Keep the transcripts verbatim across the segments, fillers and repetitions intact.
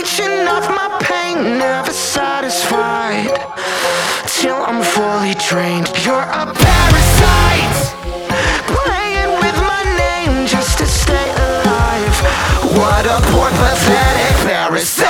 leeching off my pain, never satisfied till I'm fully drained. You're a parasite, playing with my name just to stay alive. What a poor, pathetic parasite.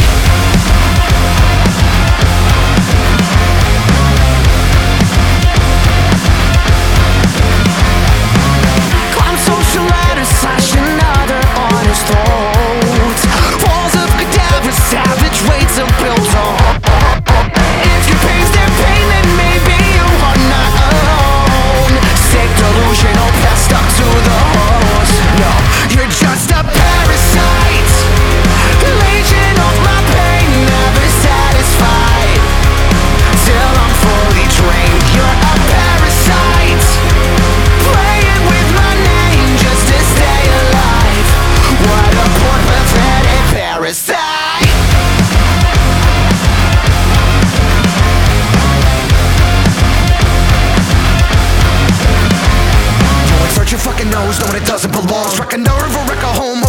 Climb social ladders, slash another on his throat. Walls of cadavers, savage weights are built on. If your pain's their pain, then maybe you are not alone. Sick, delusional, passed up to the horse. No, you're just a parasite, leeching off my pain, never satisfied till I'm fully drained. You're a parasite, playing with my name just to stay alive. What a poor, pathetic parasite. Search your fucking nose, knowing it doesn't belong. Struck a nerve or wreck a home.